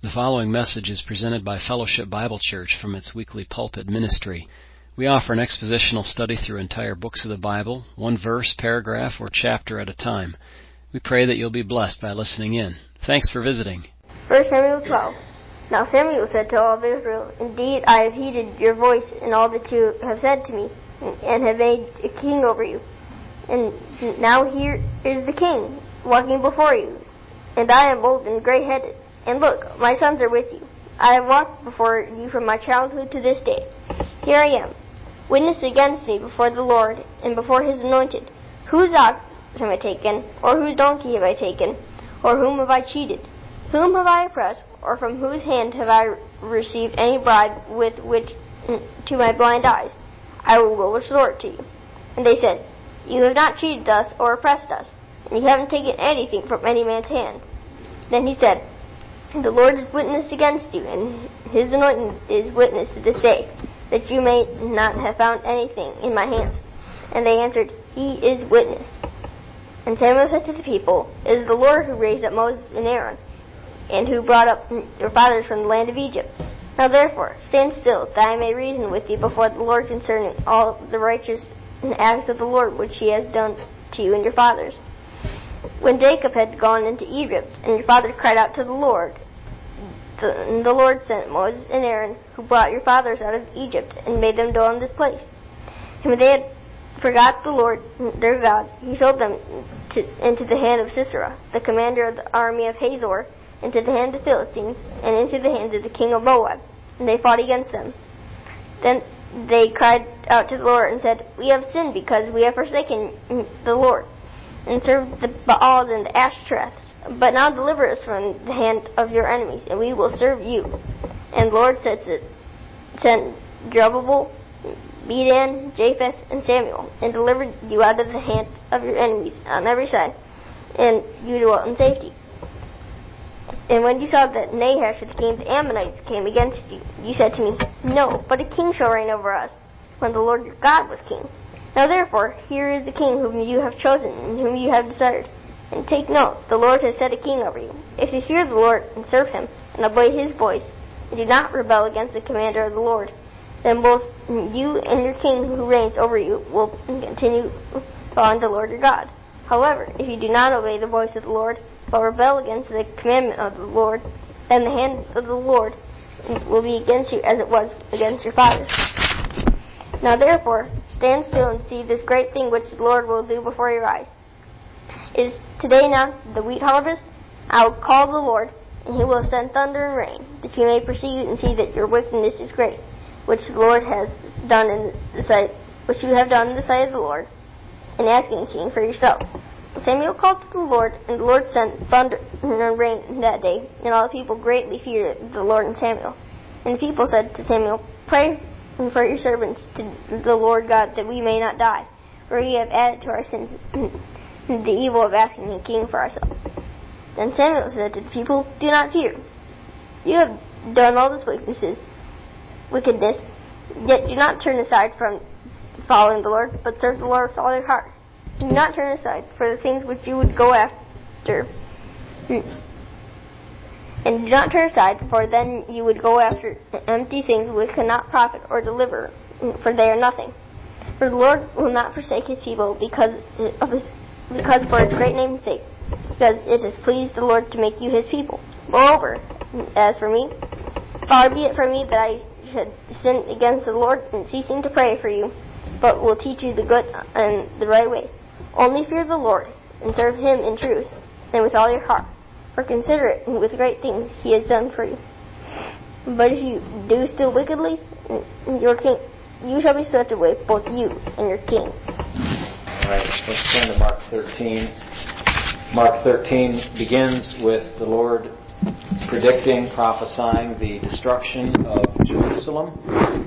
The following message is presented by Fellowship Bible Church from its weekly pulpit ministry. We offer an expositional study through entire books of the Bible, one verse, paragraph, or chapter at a time. We pray that you'll be blessed by listening in. Thanks for visiting. 1 Samuel 12. Now Samuel said to all of Israel, "Indeed, I have heeded your voice and all that you have said to me, and have made a king over you. And now here is the king walking before you, and I am old and gray-headed. And look, my sons are with you. I have walked before you from my childhood to this day. Here I am. Witness against me before the Lord and before His anointed. Whose ox have I taken, or whose donkey have I taken, or whom have I cheated? Whom have I oppressed, or from whose hand have I received any bribe with which to my blind eyes? I will restore it to you." And they said, "You have not cheated us or oppressed us, and you haven't taken anything from any man's hand." Then he said, "The Lord is witness against you, and His anointed is witness to this day, that you may not have found anything in my hands." And they answered, "He is witness." And Samuel said to the people, "It is the Lord who raised up Moses and Aaron, and who brought up your fathers from the land of Egypt. Now therefore, stand still, that I may reason with you before the Lord concerning all the righteous acts of the Lord which He has done to you and your fathers. When Jacob had gone into Egypt, and your father cried out to the Lord, the Lord sent Moses and Aaron, who brought your fathers out of Egypt, and made them dwell in this place. And when they had forgot the Lord their God, He sold them into the hand of Sisera, the commander of the army of Hazor, into the hand of the Philistines, and into the hands of the king of Moab, and they fought against them. Then they cried out to the Lord and said, 'We have sinned because we have forsaken the Lord, and served the Baals and the Ashtoreths. But now deliver us from the hand of your enemies, and we will serve you.' And the Lord sent Zerubbabel, Bedan, Japheth, and Samuel, and delivered you out of the hand of your enemies on every side, and you dwelt in safety. And when you saw that Nahash, the king of the Ammonites, came against you, you said to me, 'No, but a king shall reign over us,' when the Lord your God was king. Now therefore, here is the king whom you have chosen, and whom you have desired. And take note, the Lord has set a king over you. If you fear the Lord and serve Him, and obey His voice, and do not rebel against the commander of the Lord, then both you and your king who reigns over you will continue following the Lord your God. However, if you do not obey the voice of the Lord, but rebel against the commandment of the Lord, then the hand of the Lord will be against you as it was against your fathers. Now therefore, stand still and see this great thing which the Lord will do before your eyes. Is today not the wheat harvest? I will call the Lord, and He will send thunder and rain, that you may perceive and see that your wickedness is great, which the Lord has done in the sight, which you have done in the sight of the Lord, in asking a king for yourselves." So Samuel called to the Lord, and the Lord sent thunder and rain that day, and all the people greatly feared the Lord and Samuel. And the people said to Samuel, "Pray for your servants to the Lord God, that we may not die, for we have added to our sins the evil of asking a king for ourselves." Then Samuel said to the people, "Do not fear. You have done all this wickedness, yet do not turn aside from following the Lord, but serve the Lord with all your heart. Do not turn aside for the things which you would go after, and do not turn aside, for then you would go after empty things which cannot profit or deliver, for they are nothing. For the Lord will not forsake His people because for His great name's sake, because it has pleased the Lord to make you His people. Moreover, as for me, far be it from me that I should sin against the Lord in ceasing to pray for you, but will teach you the good and the right way. Only fear the Lord, and serve Him in truth, and with all your heart, for consider it with great things He has done for you. But if you do still wickedly, you shall be swept away, both you and your king." Alright, let's turn to Mark 13. Mark 13 begins with the Lord prophesying the destruction of Jerusalem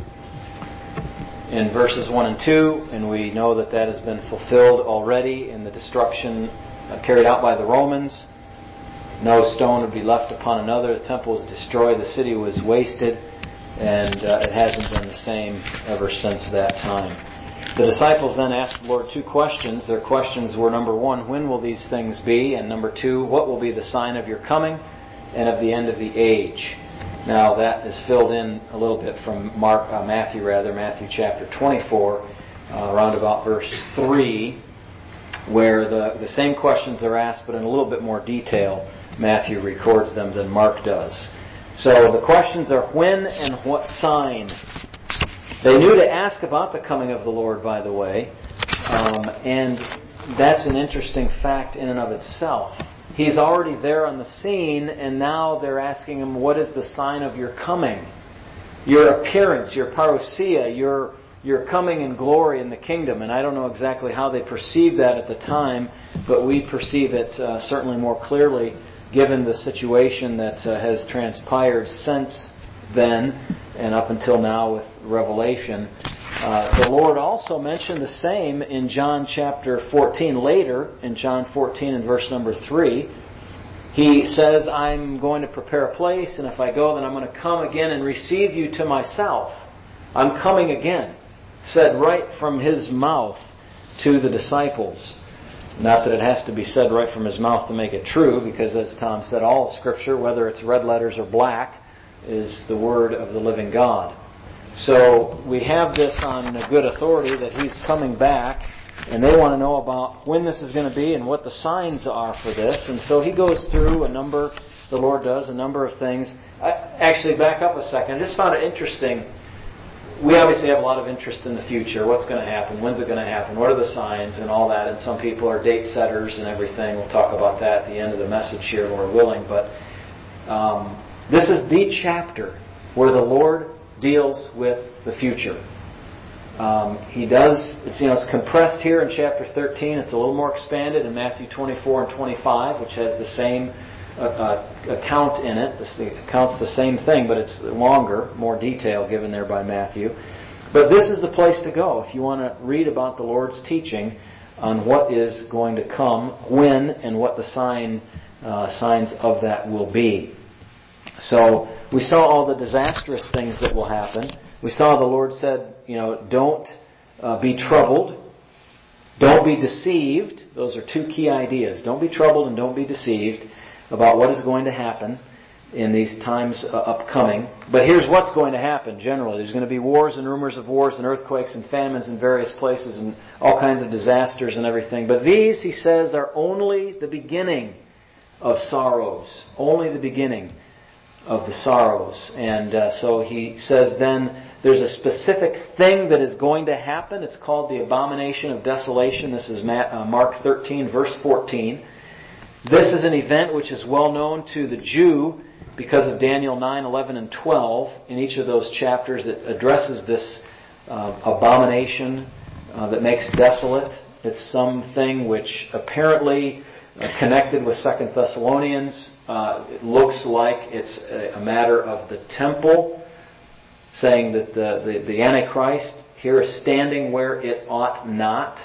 in verses 1 and 2, and we know that has been fulfilled already in the destruction carried out by the Romans. No stone would be left upon another. The temple was destroyed. The city was wasted, and it hasn't been the same ever since that time. The disciples then asked the Lord two questions. Their questions were, number one, when will these things be? And number two, what will be the sign of your coming and of the end of the age. Now that is filled in a little bit from Matthew chapter 24, around about verse 3, where the same questions are asked, but in a little bit more detail. Matthew records them than Mark does. So the questions are when and what sign. They knew to ask about the coming of the Lord, by the way, and that's an interesting fact in and of itself. He's already there on the scene, and now they're asking him, what is the sign of your coming? Your appearance, your parousia, your coming in glory in the kingdom. And I don't know exactly how they perceived that at the time, but we perceive it certainly more clearly given the situation that has transpired since then and up until now with Revelation. The Lord also mentioned the same in John chapter 14. Later, in John 14 and verse number 3, He says, I'm going to prepare a place, and if I go, then I'm going to come again and receive you to myself. I'm coming again. Said right from His mouth to the disciples. Not that it has to be said right from His mouth to make it true, because as Tom said, all Scripture, whether it's red letters or black, is the Word of the living God. So we have this on a good authority that He's coming back, and they want to know about when this is going to be and what the signs are for this. And so He goes through the Lord does, a number of things. Actually, back up a second. I just found it interesting. We obviously have a lot of interest in the future. What's going to happen? When's it going to happen? What are the signs and all that? And some people are date setters and everything. We'll talk about that at the end of the message here, Lord willing. But this is the chapter where the Lord deals with the future. He does, it's compressed here in chapter 13. It's a little more expanded in Matthew 24 and 25, which has the same account in it. The account's the same thing, but it's longer, more detail given there by Matthew. But this is the place to go if you want to read about the Lord's teaching on what is going to come, when, and what the signs of that will be. So we saw all the disastrous things that will happen. We saw the Lord said, don't be troubled. Don't be deceived. Those are two key ideas. Don't be troubled and don't be deceived about what is going to happen in these times upcoming. But here's what's going to happen generally. There's going to be wars and rumors of wars and earthquakes and famines in various places and all kinds of disasters and everything. But these, He says, are only the beginning of sorrows. Only the beginning of the sorrows. And so He says then there's a specific thing that is going to happen. It's called the abomination of desolation. This is Mark 13, verse 14. This is an event which is well known to the Jew because of Daniel 9, 11, and 12. In each of those chapters it addresses this abomination that makes desolate. It's something which apparently connected with 2 Thessalonians. It looks like it's a matter of the temple, saying that the Antichrist here is standing where it ought not.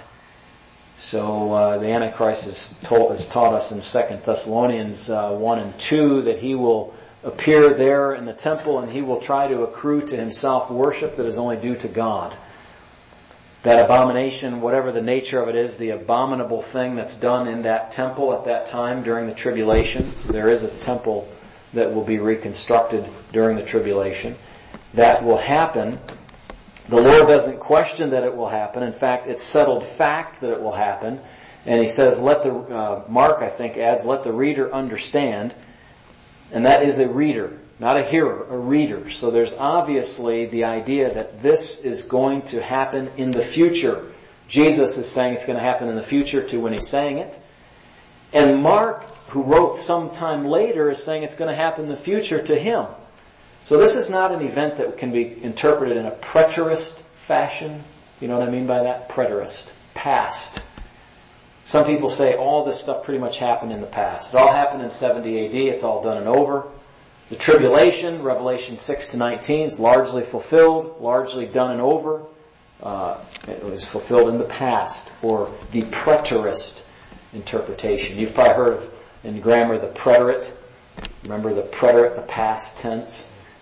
So the Antichrist has taught us in 2 Thessalonians 1 and 2 that he will appear there in the temple and he will try to accrue to himself worship that is only due to God. That abomination, whatever the nature of it is, the abominable thing that's done in that temple at that time during the tribulation. There is a temple that will be reconstructed during the tribulation. That will happen. The Lord doesn't question that it will happen. In fact, it's settled fact that it will happen. And He says, Mark, I think, adds, let the reader understand. And that is a reader, not a hearer, a reader. So there's obviously the idea that this is going to happen in the future. Jesus is saying it's going to happen in the future to when He's saying it. And Mark, who wrote sometime later, is saying it's going to happen in the future to him. So this is not an event that can be interpreted in a preterist fashion. You know what I mean by that? Preterist. Past. Some people say all this stuff pretty much happened in the past. It all happened in 70 AD. It's all done and over. The tribulation, Revelation 6 to 19, is largely fulfilled, largely done and over. It was fulfilled in the past, or the preterist interpretation. You've probably heard of, in grammar, the preterite. Remember the preterite, the past tense?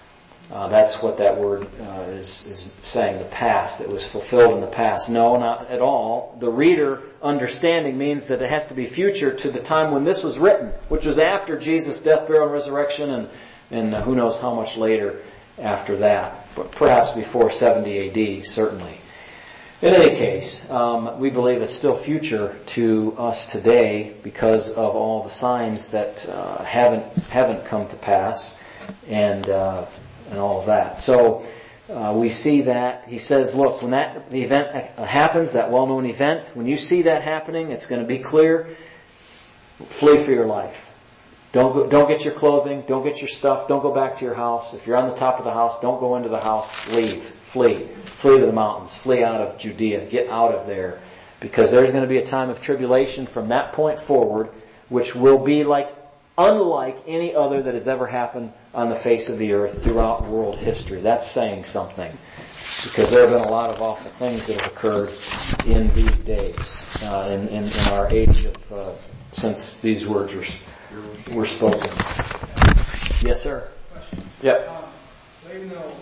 That's what that word is saying, the past. It was fulfilled in the past. No, not at all. The reader understanding means that it has to be future to the time when this was written, which was after Jesus' death, burial, and resurrection, and who knows how much later after that. But perhaps before 70 AD, certainly. In any case, we believe it's still future to us today because of all the signs that haven't come to pass, and all of that. So we see that. He says, look, when the event happens, that well-known event, when you see that happening, it's going to be clear. Flee for your life. Don't get your clothing. Don't get your stuff. Don't go back to your house. If you're on the top of the house, don't go into the house. Leave. Flee. Flee to the mountains. Flee out of Judea. Get out of there. Because there's going to be a time of tribulation from that point forward, which will be unlike any other that has ever happened on the face of the earth throughout world history. That's saying something. Because there have been a lot of awful things that have occurred in these days, in our age of since these words were spoken. Yes, sir? Question. Yep. So even though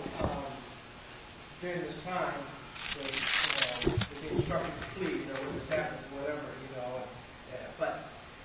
during this time, they're being instructed to flee, when this happens, whatever, but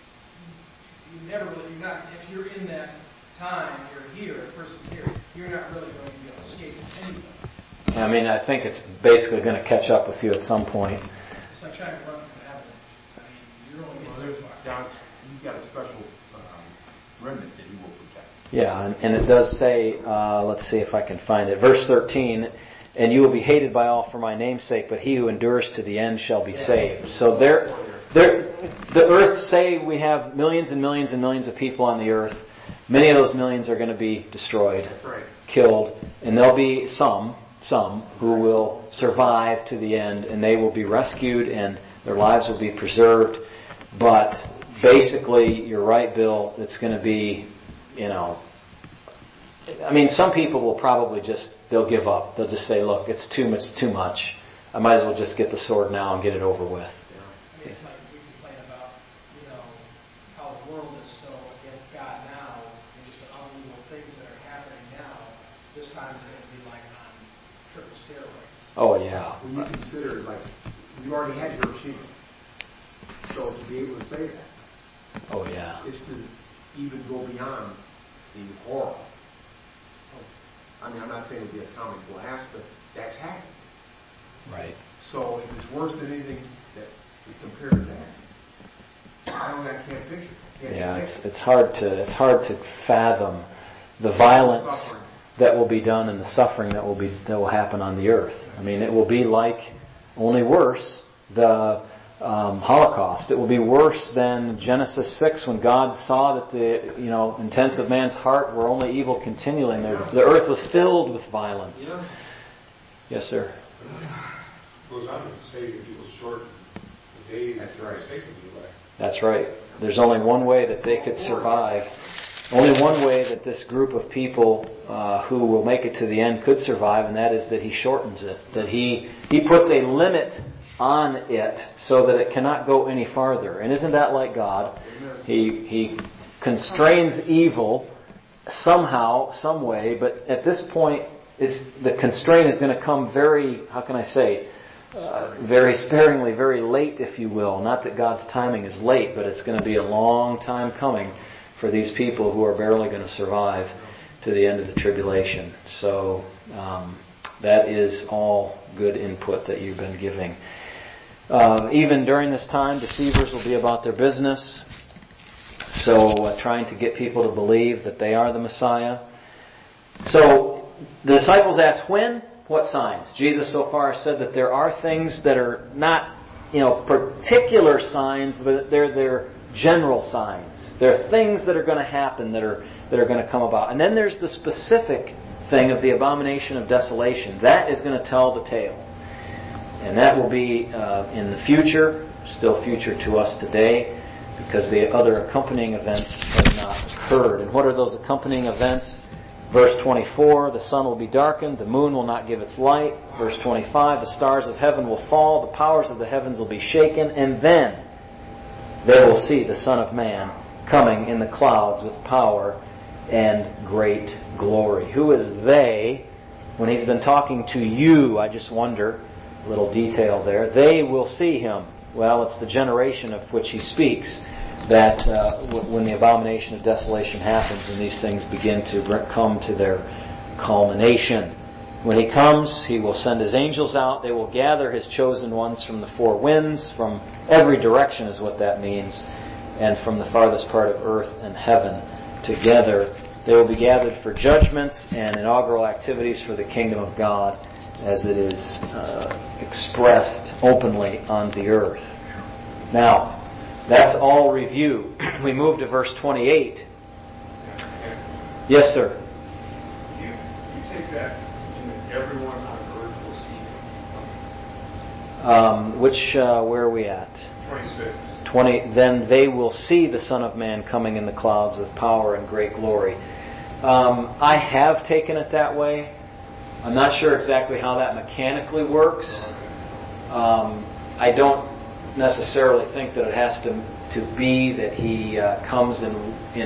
you never really, if you're in that time, you're here, a person's here, you're not really going to be able to escape anyway. I mean, I think it's basically going to catch up with you at some point. It's like trying to run from heaven. I mean, you're only getting so far. You've got a special remnant that you will protect. Yeah, and it does say, let's see if I can find it. Verse 13, and you will be hated by all for my name's sake, but he who endures to the end shall be saved. So the earth, say we have millions and millions and millions of people on the earth. Many of those millions are going to be destroyed, killed, and there'll be some who will survive to the end, and they will be rescued and their lives will be preserved. But basically, you're right, Bill, it's going to be, some people will probably they'll give up. They'll just say, look, it's too much. I might as well just get the sword now and get it over with. It's like we complain about, how the world is so against God now, and just the unbelievable things that are happening now. This time is going to be like on triple steroids. Oh, yeah. When you consider, you already had Hiroshima. So to be able to say that. Oh, yeah. Is to even go beyond the horror. I'm not saying it would be a comic blast, but that's happened. Right. So if it's worse than anything that we compare to that, I can't picture it. Yeah, it's hard to fathom the violence that will be done and the suffering that will happen on the earth. It will be like, only worse, the Holocaust. It will be worse than Genesis 6 when God saw that the intents of man's heart were only evil continually. The earth was filled with violence. Yeah. Yes, sir. It goes on to say that he will shorten the days That's right. That's right. There's only one way that they could survive. Only one way that this group of people who will make it to the end could survive, and that is that he shortens it. That he puts a limit on it so that it cannot go any farther. And isn't that like God? He constrains evil somehow, some way, but at this point, the constraint is going to come very, very sparingly, very late, if you will. Not that God's timing is late, but it's going to be a long time coming for these people who are barely going to survive to the end of the tribulation. So that is all good input that you've been giving. Even during this time, deceivers will be about their business. So trying to get people to believe that they are the Messiah. So the disciples asked, when? What signs? Jesus so far said that there are things that are not, particular signs, but they're general signs. There are things that are going to happen that are going to come about. And then there's the specific thing of the abomination of desolation. That is going to tell the tale. And that will be in the future, still future to us today, because the other accompanying events have not occurred. And what are those accompanying events? Verse 24, the sun will be darkened, the moon will not give its light. Verse 25, the stars of heaven will fall, the powers of the heavens will be shaken, and then they will see the Son of Man coming in the clouds with power and great glory. Who is they? When He's been talking to you, I just wonder, a little detail there. They will see Him. Well, it's the generation of which He speaks that when the abomination of desolation happens and these things begin to come to their culmination. When He comes, He will send His angels out. They will gather His chosen ones from the four winds, from every direction is what that means, and from the farthest part of earth and heaven together. They will be gathered for judgments and inaugural activities for the kingdom of God as it is expressed openly on the earth. Now, that's all review. We move to verse 28. Yes, sir. You take that in that everyone on earth will see Him. Where are we at? 26. Then they will see the Son of Man coming in the clouds with power and great glory. I have taken it that way. I'm not sure exactly how that mechanically works. I don't necessarily think that it has to be that He comes in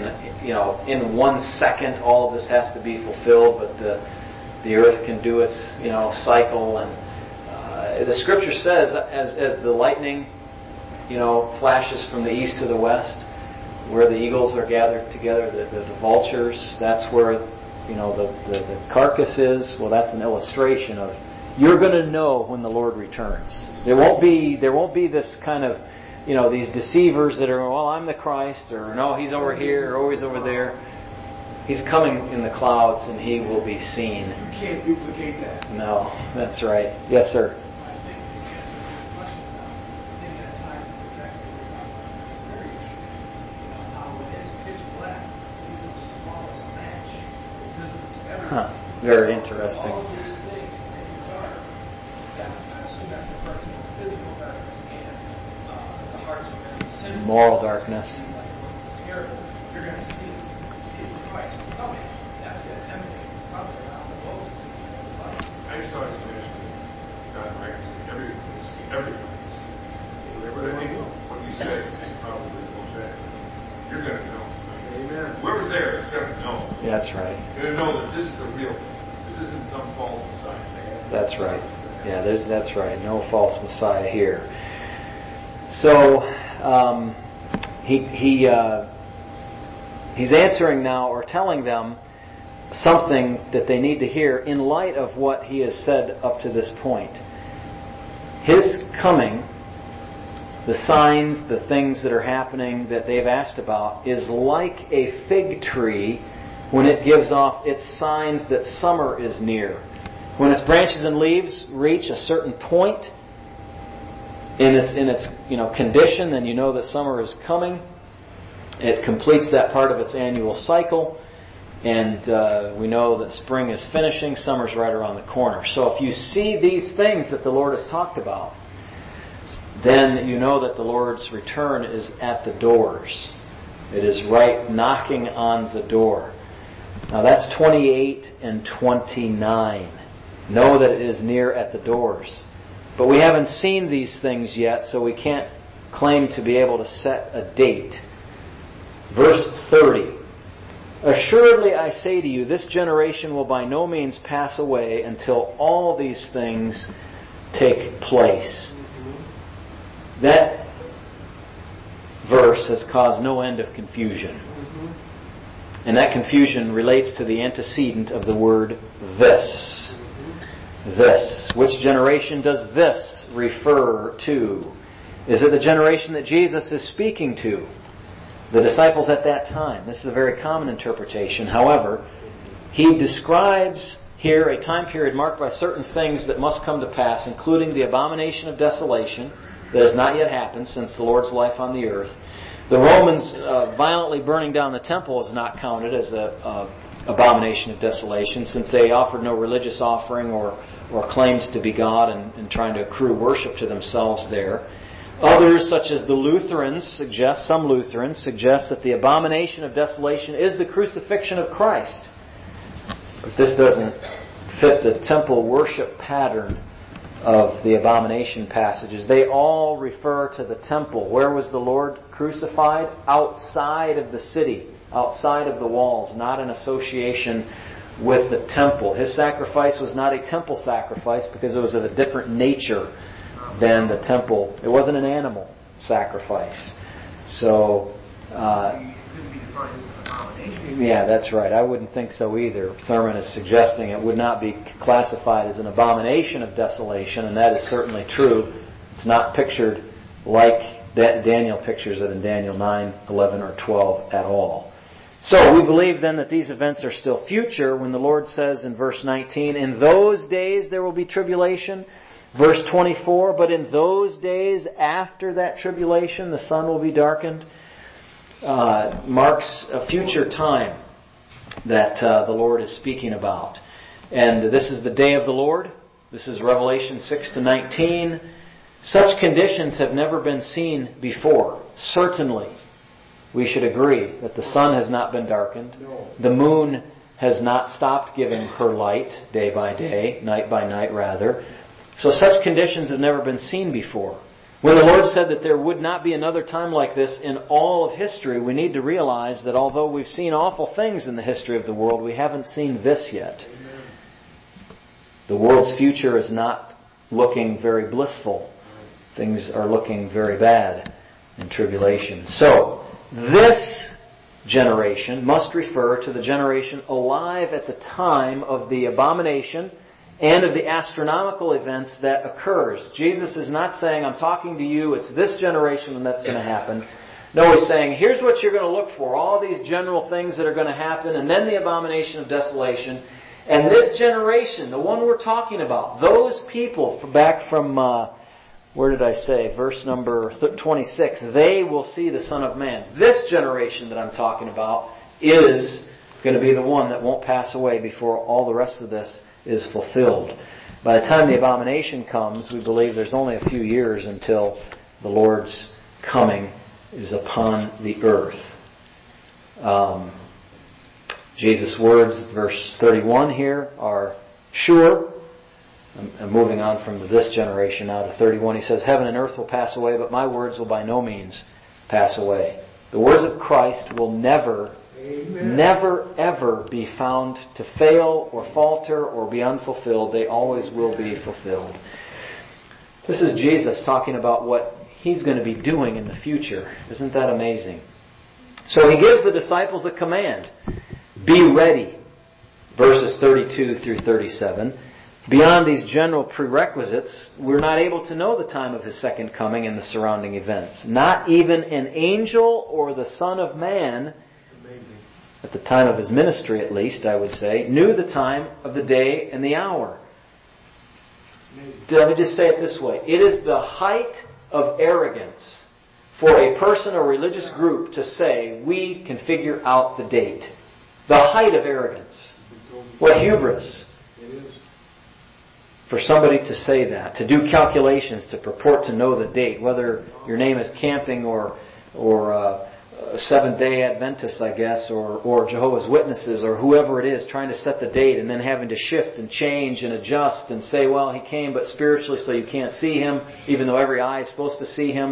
1 second. All of this has to be fulfilled, but the earth can do its cycle. And the Scripture says, as the lightning flashes from the east to the west, where the eagles are gathered together, the vultures, that's where the carcass is. Well, that's an illustration of you're going to know when the Lord returns. There won't be this kind of these deceivers that are, well, I'm the Christ, or no, He's over here, or oh, He's over there. He's coming in the clouds, and He will be seen. You can't duplicate that. No, that's right. Yes, sir. I think the answer to the question is, I think that ties into exactly what we're talking about in this very issue. How when it's pitch black, even the smallest match is visible to everyone. Very interesting. All of these things make it dark. That, I assume that's referring to the physical darkness and the hearts of men. Moral darkness. Like, terrible. You're going to see Christ coming. That's going to emanate probably around the world. I just always imagine God reckons everybody can see. But I think what you said is probably most accurate. You're going to know. Amen. Whoever's there is going to know. Yeah, that's right. You're going to know that this is the real thing. This isn't some false Messiah. That's right. Yeah, that's right. No false Messiah here. So he's answering now, or telling them something that they need to hear in light of what He has said up to this point. His coming, the signs, the things that are happening that they've asked about, is like a fig tree when it gives off its signs that summer is near. When its branches and leaves reach a certain point in its condition, then you know that summer is coming. It completes that part of its annual cycle, and we know that spring is finishing, summer's right around the corner. So if you see these things that the Lord has talked about, then you know that the Lord's return is at the doors. It is right knocking on the door. Now that's 28 and 29. Know that it is near at the doors. But we haven't seen these things yet, so we can't claim to be able to set a date. Verse 30. Assuredly I say to you, this generation will by no means pass away until all these things take place. That verse has caused no end of confusion. And that confusion relates to the antecedent of the word this. This. Which generation does this refer to? Is it the generation that Jesus is speaking to? The disciples at that time. This is a very common interpretation. However, He describes here a time period marked by certain things that must come to pass, including the abomination of desolation that has not yet happened since the Lord's life on the earth. The Romans violently burning down the temple is not counted as an abomination of desolation, since they offered no religious offering or claimed to be God and trying to accrue worship to themselves there. Others, such as the Lutherans, some Lutherans suggest that the abomination of desolation is the crucifixion of Christ. But this doesn't fit the temple worship pattern of the abomination passages. They all refer to the temple. Where was the Lord crucified? Outside of the city. outside of the walls, not in association with the temple. His sacrifice was not a temple sacrifice because it was of a different nature than the temple. It wasn't an animal sacrifice. So, yeah, that's right. I wouldn't think so either. Thurman is suggesting it would not be classified as an abomination of desolation, and that is certainly true. It's not pictured like that Daniel pictures it in Daniel 9, 11, or 12 at all. So we believe then that these events are still future when the Lord says in verse 19, in those days there will be tribulation. Verse 24, but in those days after that tribulation the sun will be darkened. Marks a future time that the Lord is speaking about. And this is the day of the Lord. This is Revelation 6 to 19. Such conditions have never been seen before. Certainly, we should agree that the sun has not been darkened. The moon has not stopped giving her light day by day, night by night rather. So such conditions have never been seen before. When the Lord said that there would not be another time like this in all of history, we need to realize that although we've seen awful things in the history of the world, we haven't seen this yet. The world's future is not looking very blissful. Things are looking very bad in tribulation. So, this generation must refer to the generation alive at the time of the abomination and of the astronomical events that occurs. Jesus is not saying, I'm talking to you, it's this generation when that's going to happen. No, He's saying, here's what you're going to look for. All these general things that are going to happen, and then the abomination of desolation. And this generation, the one we're talking about, those people, back from, where did I say? Verse number 26. They will see the Son of Man. This generation that I'm talking about is going to be the one that won't pass away before all the rest of this is fulfilled. By the time the abomination comes, we believe there's only a few years until the Lord's coming is upon the earth. Jesus' words, verse 31 here, are sure. I'm moving on from this generation now to 31. He says, heaven and earth will pass away, but my words will by no means pass away. The words of Christ will never ever be found to fail or falter or be unfulfilled. They always will be fulfilled. This is Jesus talking about what He's going to be doing in the future. Isn't that amazing? So He gives the disciples a command. Be ready. Verses 32 through 37. Beyond these general prerequisites, we're not able to know the time of His second coming and the surrounding events. Not even an angel or the Son of Man, at the time of His ministry at least, I would say, knew the time of the day and the hour. Let me just say it this way. It is the height of arrogance for a person or religious group to say, we can figure out the date. The height of arrogance. What hubris. For somebody to say that, to do calculations, to purport to know the date, whether your name is Camping or Seventh-day Adventists, I guess, or Jehovah's Witnesses, or whoever it is, trying to set the date and then having to shift and change and adjust and say, well, He came but spiritually so you can't see Him, even though every eye is supposed to see Him.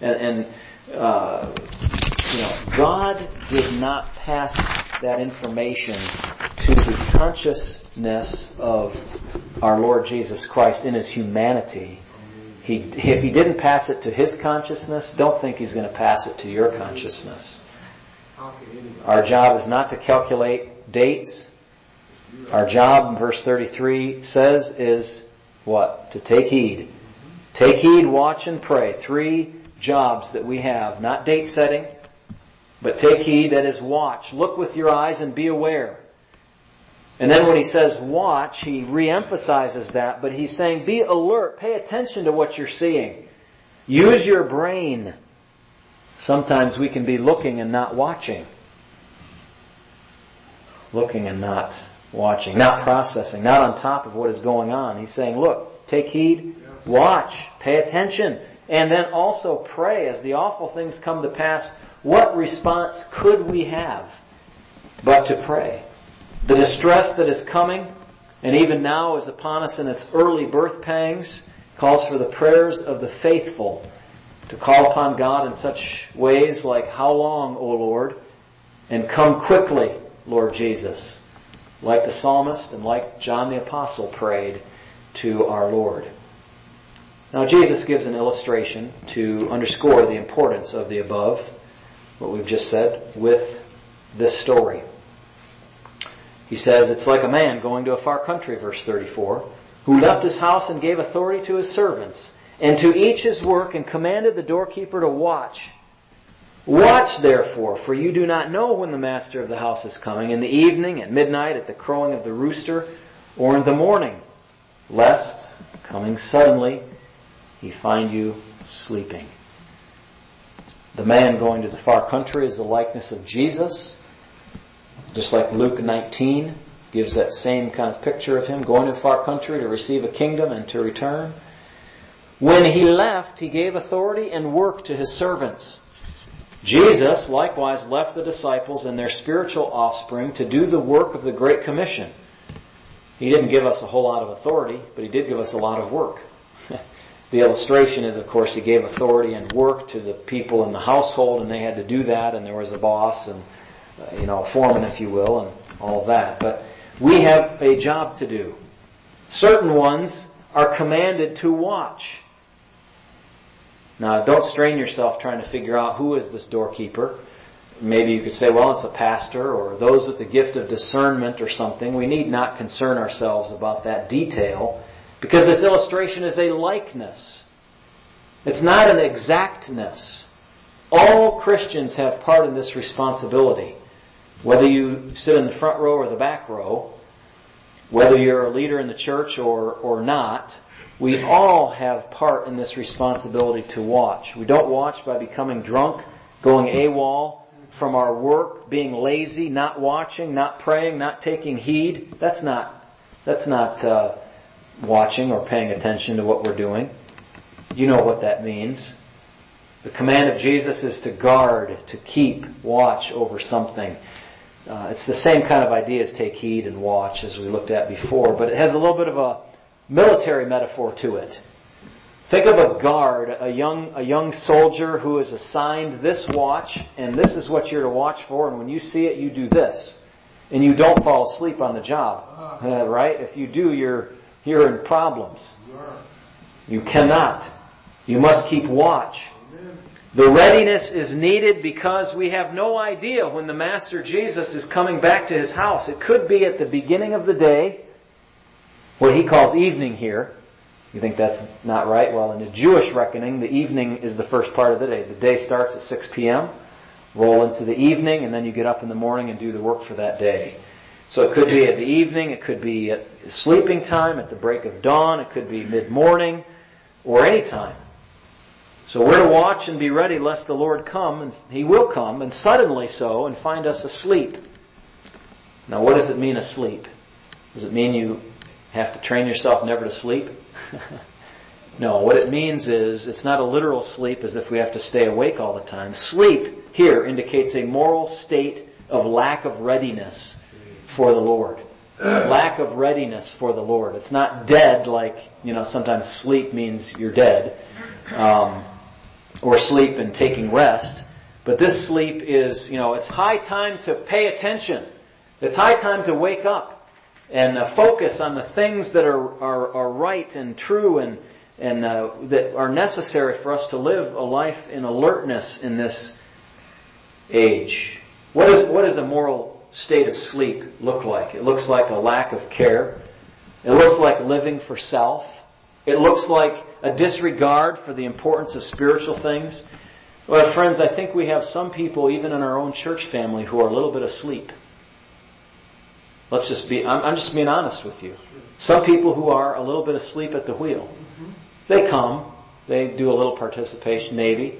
God did not pass that information to the consciousness of our Lord Jesus Christ in His humanity. If He didn't pass it to His consciousness, don't think He's going to pass it to your consciousness. Our job is not to calculate dates. Our job, in verse 33 says, is what? To take heed. Take heed, watch, and pray. 3 jobs that we have. Not date setting, but take heed, that is watch. Look with your eyes and be aware. And then when He says watch, He reemphasizes that, but He's saying be alert, pay attention to what you're seeing. Use your brain. Sometimes we can be looking and not watching. Looking and not watching, not processing, not on top of what is going on. He's saying, look, take heed, watch, pay attention, and then also pray as the awful things come to pass. What response could we have but to pray? The distress that is coming, and even now is upon us in its early birth pangs, calls for the prayers of the faithful to call upon God in such ways like, how long, O Lord? And come quickly, Lord Jesus, like the psalmist and like John the Apostle prayed to our Lord. Now Jesus gives an illustration to underscore the importance of the above, what we've just said, with this story. He says, it's like a man going to a far country, verse 34, who left his house and gave authority to his servants, and to each his work, and commanded the doorkeeper to watch. Watch, therefore, for you do not know when the master of the house is coming, in the evening, at midnight, at the crowing of the rooster, or in the morning, lest, coming suddenly, he find you sleeping. The man going to the far country is the likeness of Jesus. Just like Luke 19 gives that same kind of picture of him going to the far country to receive a kingdom and to return. When he left, he gave authority and work to his servants. Jesus likewise left the disciples and their spiritual offspring to do the work of the Great Commission. He didn't give us a whole lot of authority, but He did give us a lot of work. The illustration is, of course, He gave authority and work to the people in the household, and they had to do that, and there was a boss and a foreman, if you will, and all of that. But we have a job to do. Certain ones are commanded to watch. Now, don't strain yourself trying to figure out who is this doorkeeper. Maybe you could say, well, it's a pastor or those with the gift of discernment or something. We need not concern ourselves about that detail because this illustration is a likeness. It's not an exactness. All Christians have part in this responsibility. Whether you sit in the front row or the back row, whether you're a leader in the church or not, we all have part in this responsibility to watch. We don't watch by becoming drunk, going AWOL from our work, being lazy, not watching, not praying, not taking heed. That's not watching or paying attention to what we're doing. You know what that means. The command of Jesus is to guard, to keep watch over something. It's the same kind of idea as take heed and watch as we looked at before, but it has a little bit of a military metaphor to it. Think of a guard, a young soldier who is assigned this watch, and this is what you're to watch for, and when you see it, you do this. And you don't fall asleep on the job. Right? If you do, you're in problems. You cannot. You must keep watch. The readiness is needed because we have no idea when the Master Jesus is coming back to His house. It could be at the beginning of the day, what He calls evening here. You think that's not right? Well, in the Jewish reckoning, the evening is the first part of the day. The day starts at 6 p.m., roll into the evening, and then you get up in the morning and do the work for that day. So it could be at the evening, it could be at sleeping time, at the break of dawn, it could be mid-morning, or any time. So we're to watch and be ready lest the Lord come, and He will come, and suddenly so, and find us asleep. Now what does it mean asleep? Does it mean you have to train yourself never to sleep? No, what it means is it's not a literal sleep as if we have to stay awake all the time. Sleep here indicates a moral state of lack of readiness for the Lord. Lack of readiness for the Lord. It's not dead like, sometimes sleep means you're dead. Or sleep and taking rest. But this sleep is, it's high time to pay attention. It's high time to wake up and focus on the things that are right and true and that are necessary for us to live a life in alertness in this age. What does a moral state of sleep look like? It looks like a lack of care. It looks like living for self. It looks like a disregard for the importance of spiritual things. Well, friends, I think we have some people, even in our own church family, who are a little bit asleep. I'm just being honest with you. Some people who are a little bit asleep at the wheel. They come, they do a little participation maybe.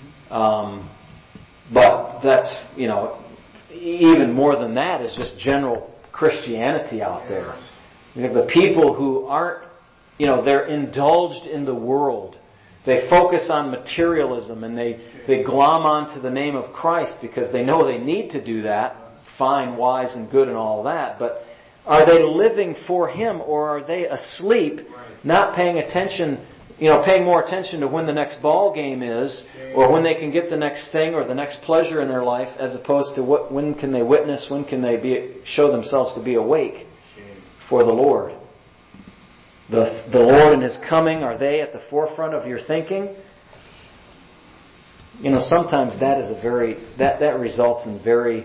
But that's, even more than that is just general Christianity out there. You have the people who aren't, they're indulged in the world. They focus on materialism and they glom onto the name of Christ because they know they need to do that. Fine, wise, and good and all that. But are they living for Him or are they asleep, not paying attention paying more attention to when the next ball game is, or when they can get the next thing or the next pleasure in their life, as opposed to when can they witness, when can they show themselves to be awake for the Lord. The Lord and His coming, are they at the forefront of your thinking? Sometimes that is that results in very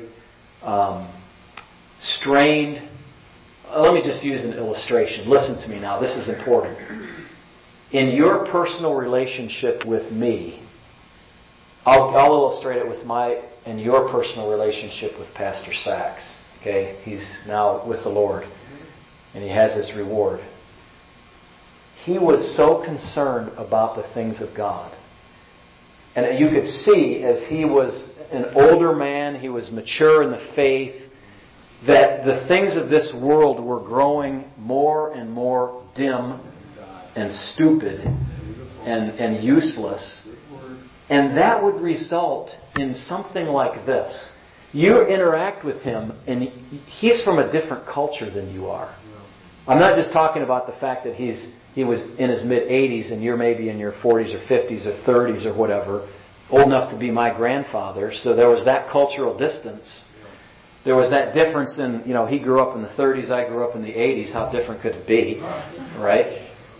strained. Let me just use an illustration. Listen to me now. This is important. In your personal relationship with me, I'll illustrate it with and your personal relationship with Pastor Sachs. Okay, he's now with the Lord, and he has his reward. He was so concerned about the things of God. And you could see as he was an older man, he was mature in the faith, that the things of this world were growing more and more dim and stupid and useless. And that would result in something like this. You interact with him, and he's from a different culture than you are. I'm not just talking about the fact that he was in his mid-80s and you're maybe in your 40s or 50s or 30s or whatever, old enough to be my grandfather. So there was that cultural distance. There was that difference in, he grew up in the 30s, I grew up in the 80s. How different could it be? Right?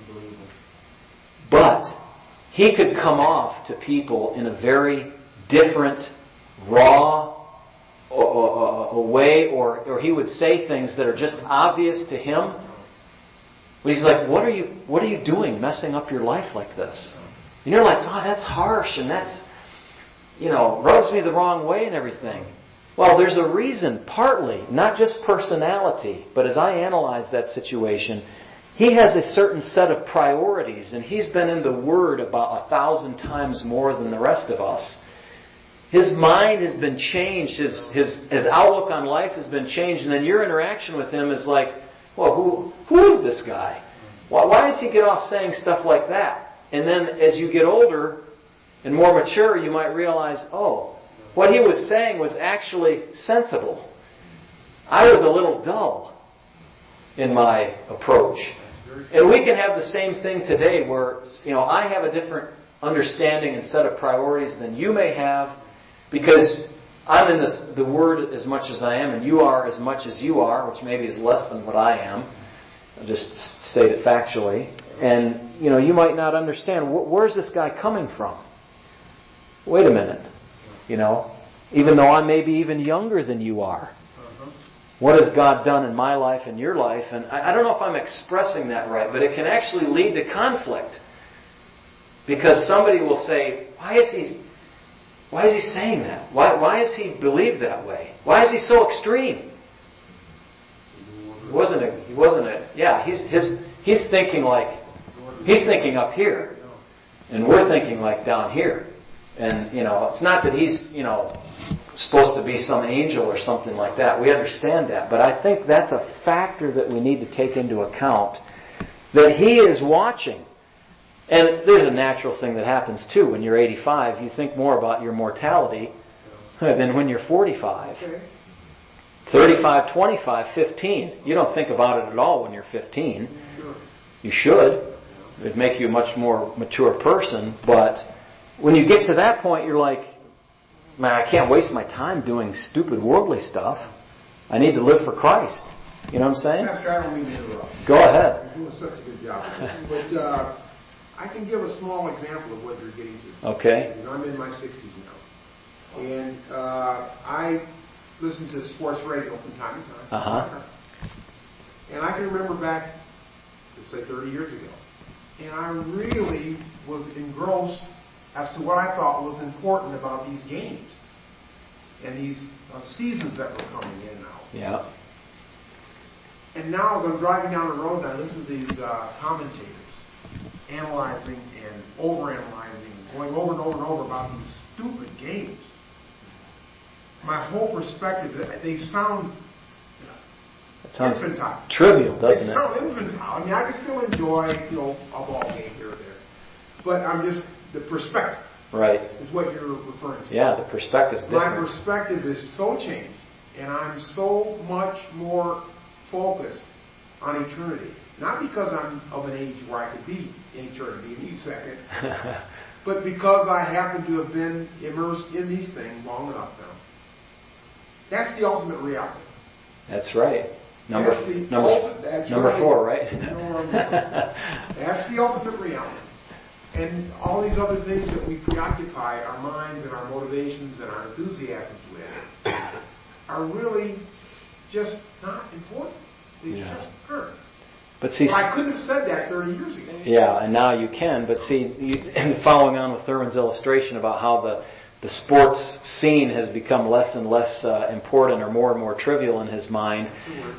But he could come off to people in a very different, raw way, or he would say things that are just obvious to him. But he's like, what are you doing messing up your life like this? And you're like, oh, that's harsh, and that's, rubs me the wrong way and everything. Well, there's a reason, partly, not just personality, but as I analyze that situation, he has a certain set of priorities, and he's been in the Word about 1,000 times more than the rest of us. His mind has been changed, his outlook on life has been changed, and then your interaction with him is like, well, who is this guy? Why does he get off saying stuff like that? And then as you get older and more mature, you might realize, oh, what he was saying was actually sensible. I was a little dull in my approach. And we can have the same thing today where, I have a different understanding and set of priorities than you may have, because I'm in the Word as much as I am, and you are as much as you are, which maybe is less than what I am. I'll just state it factually. And, you might not understand, where's this guy coming from? Wait a minute. Even though I'm maybe even younger than you are. What has God done in my life and your life? And I don't know if I'm expressing that right, but it can actually lead to conflict. Because somebody will say, why is he saying that? Why does he believe that way? Why is he so extreme? He's thinking up here. And we're thinking like down here. And, it's not that he's, supposed to be some angel or something like that. We understand that. But I think that's a factor that we need to take into account, that he is watching. And there's a natural thing that happens too. When you're 85, you think more about your mortality than when you're 45. 35, 25, 15. You don't think about it at all when you're 15. You should. It'd make you a much more mature person. But when you get to that point, you're like, man, I can't waste my time doing stupid worldly stuff. I need to live for Christ. You know what I'm saying? Pastor, I don't mean to interrupt. Go ahead. You're doing such a good job. But I can give a small example of what you're getting to. Okay. Because I'm in my 60s now. And I listen to sports radio from time to time. Uh-huh. And I can remember back, let's say 30 years ago. And I really was engrossed as to what I thought was important about these games and these seasons that were coming in now. Yeah. And now as I'm driving down the road and I listen to these commentators analyzing and overanalyzing, going over and over and over about these stupid games, my whole perspective, they sound infantile. Trivial, doesn't it? They sound infantile. I mean, I can still enjoy, a ball game here or there. But the perspective. Right. Is what you're referring to. Yeah, the perspective's different. My perspective is so changed, and I'm so much more focused on eternity. Not because I'm of an age where I could be in eternity any second, but because I happen to have been immersed in these things long enough now. That's the ultimate reality. That's right. Number That's right. 4, right? That's the ultimate reality. And all these other things that we preoccupy our minds and our motivations and our enthusiasms with are really just not important. They just aren't. But see, I couldn't have said that 30 years ago. Yeah, and now you can. But see, and following on with Thurman's illustration about how the sports scene has become less and less important or more trivial in his mind,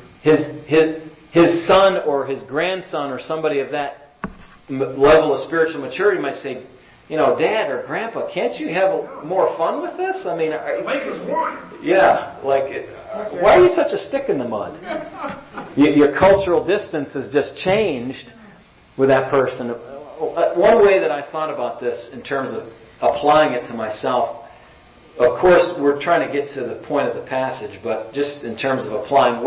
his son or his grandson or somebody of that level of spiritual maturity might say, Dad or Grandpa, can't you have more fun with this? I mean, Lake is one. Yeah, why are you such a stick in the mud? Your cultural distance has just changed with that person. One way that I thought about this in terms of applying it to myself, of course, we're trying to get to the point of the passage, but just in terms of applying,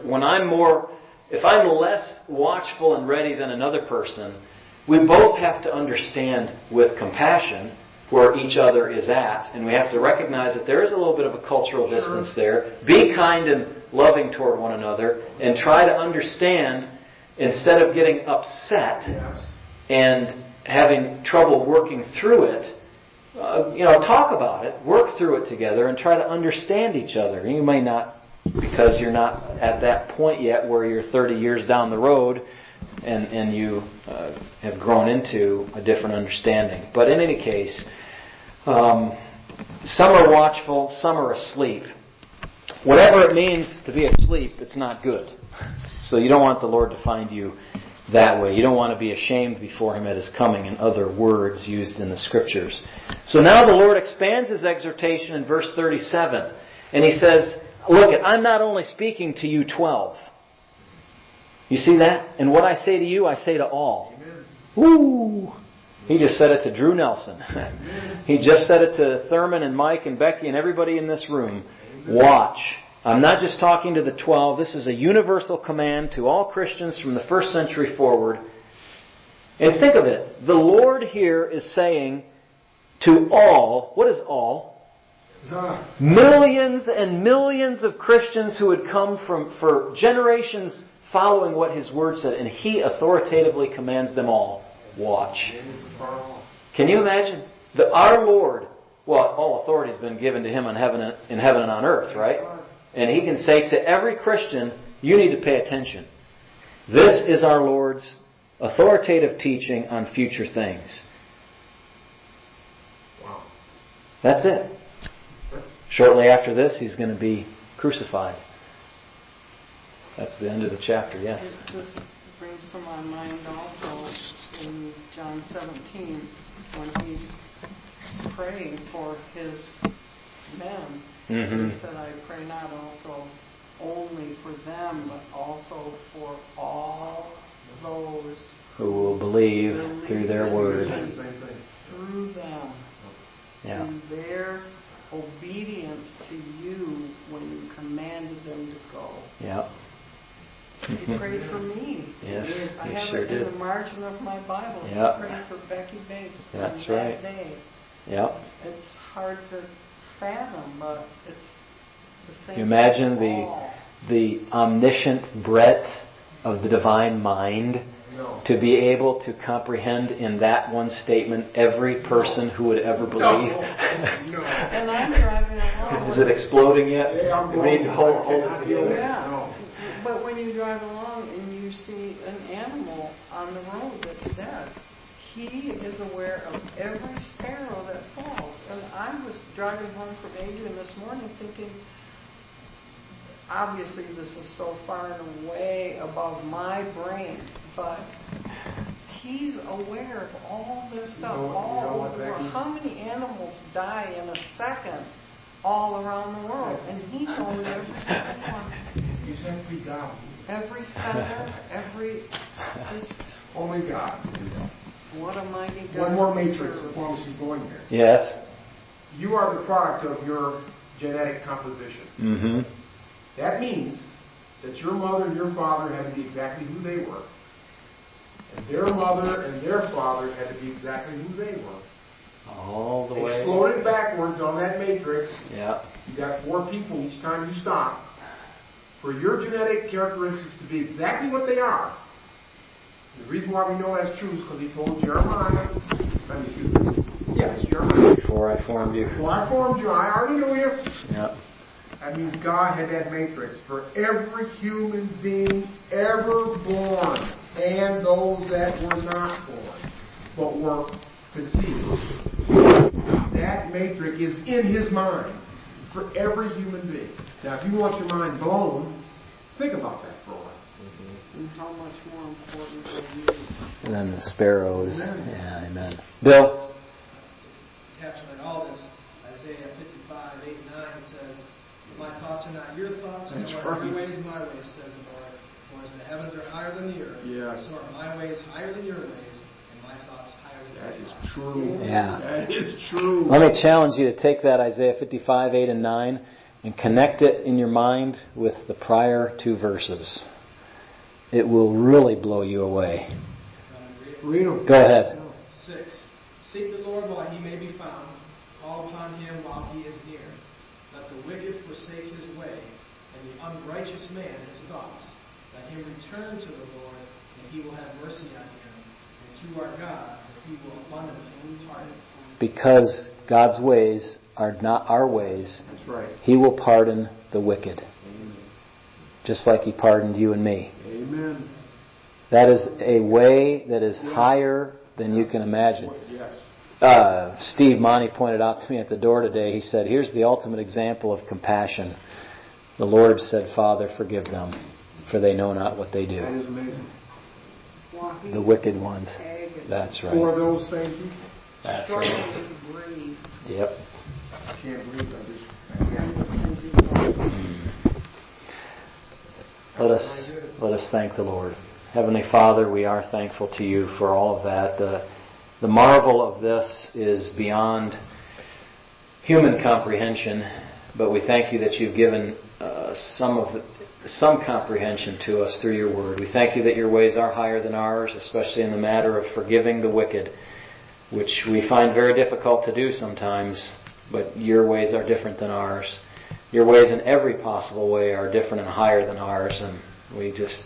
if I'm less watchful and ready than another person, we both have to understand with compassion where each other is at, and we have to recognize that there is a little bit of a cultural distance there. Be kind and loving toward one another, and try to understand instead of getting upset and having trouble working through it. Talk about it, work through it together, and try to understand each other. You may not, because you're not at that point yet where you're 30 years down the road and you have grown into a different understanding. But in any case, some are watchful, some are asleep. Whatever it means to be asleep, it's not good. So you don't want the Lord to find you that way. You don't want to be ashamed before Him at His coming, in other words used in the Scriptures. So now the Lord expands His exhortation in verse 37. And He says, look, I'm not only speaking to you 12. You see that? And what I say to you, I say to all. Amen. Woo! He just said it to Drew Nelson. He just said it to Thurman and Mike and Becky and everybody in this room. Watch. I'm not just talking to the 12. This is a universal command to all Christians from the first century forward. And think of it. The Lord here is saying to all, what is all? Millions and millions of Christians who had come for generations following what His Word said. And He authoritatively commands them all. Watch. Can you imagine? Our Lord, all authority has been given to Him in heaven and on earth, right? And He can say to every Christian, you need to pay attention. This is our Lord's authoritative teaching on future things. Wow. That's it. Shortly after this, He's going to be crucified. That's the end of the chapter, yes. This brings to my mind also in John 17 when He's praying for His men. Mm-hmm. He said, I pray not also only for them, but also for all those who will believe through their word. Through them. Yeah. To their obedience to you when you commanded them to go. Yeah. He prayed for me. Yes, I He have sure it did. in the margin of my Bible. Yeah. He prayed for Becky Bates. That's on right. That day. Yeah. It's hard to fathom, but it's the same. You imagine all. the omniscient breadth of the divine mind to be able to comprehend in that one statement every person who would ever believe. No. And I'm driving along. Is it exploding yet? Yeah, I'm You need to hold it together. Yeah. But when you drive along and you see an animal on the road that's dead, He is aware of every sparrow that falls. And I was driving home from Adrian this morning thinking, obviously this is so far and away above my brain, but He's aware of all this stuff. How many animals die in a second all around the world? And He knows every single one. You said we God. Every feather, just Only God. what a mighty God. One more matrix as long as she's going there. Yes. You are the product of your genetic composition. Mm-hmm. That means that your mother and your father had to be exactly who they were. And their mother and their father had to be exactly who they were. All the way. Exploded backwards on that matrix. Yeah. You got 4 people each time you stop. For your genetic characteristics to be exactly what they are. The reason why we know that's true is because he told Jeremiah, Jeremiah. Before I formed you. Before I formed you, I already knew you. Yeah. That means God had that matrix for every human being ever born and those that were not born, but were conceived. That matrix is in His mind for every human being. Now, if you want your mind blown, think about that for a while. And how much more important are you? And then the sparrows. Amen. Yeah, amen. Bill? To encapsulate all this, Isaiah 55, 8 and 9 says, "My thoughts are not your thoughts, That's nor are right. your ways my ways, says the Lord. For as the heavens are higher than the earth, Yes. so are my ways higher than your ways, and my thoughts higher than That your is thoughts." true. Yeah. That is true. Let me challenge you to take that Isaiah 55, 8 and 9 and connect it in your mind with the prior 2 verses. It will really blow you away. Read them. Go ahead. 6. Seek the Lord while he may be found. Call upon him while he is near. Let the wicked forsake his way, and the unrighteous man his thoughts. Let him return to the Lord, and he will have mercy on him, and to our God, for he will abundantly pardon. Because God's ways are not our ways, That's right. He will pardon the wicked. Just like He pardoned you and me. Amen. That is a way that is higher than you can imagine. Yes. Steve Monty pointed out to me at the door today, he said, here's the ultimate example of compassion. The Lord said, Father, forgive them, for they know not what they do. That is amazing. The wicked ones. That's For right. those same people. That's right. Struggling to breathe. Yep. I can't breathe. I can't. Let us thank the Lord. Heavenly Father, we are thankful to You for all of that. The marvel of this is beyond human comprehension, but we thank You that You've given some comprehension to us through Your Word. We thank You that Your ways are higher than ours, especially in the matter of forgiving the wicked, which we find very difficult to do sometimes, but Your ways are different than ours. Your ways in every possible way are different and higher than ours, and we just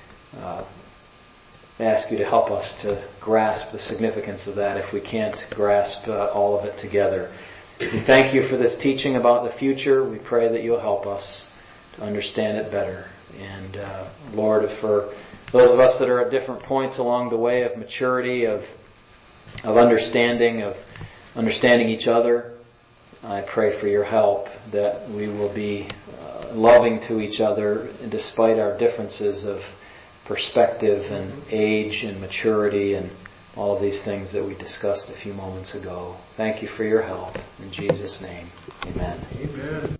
ask You to help us to grasp the significance of that if we can't grasp all of it together. We thank You for this teaching about the future. We pray that You'll help us to understand it better. And Lord, for those of us that are at different points along the way of maturity, of understanding each other, I pray for Your help that we will be loving to each other despite our differences of perspective and age and maturity and all of these things that we discussed a few moments ago. Thank You for Your help. In Jesus' name, amen. Amen.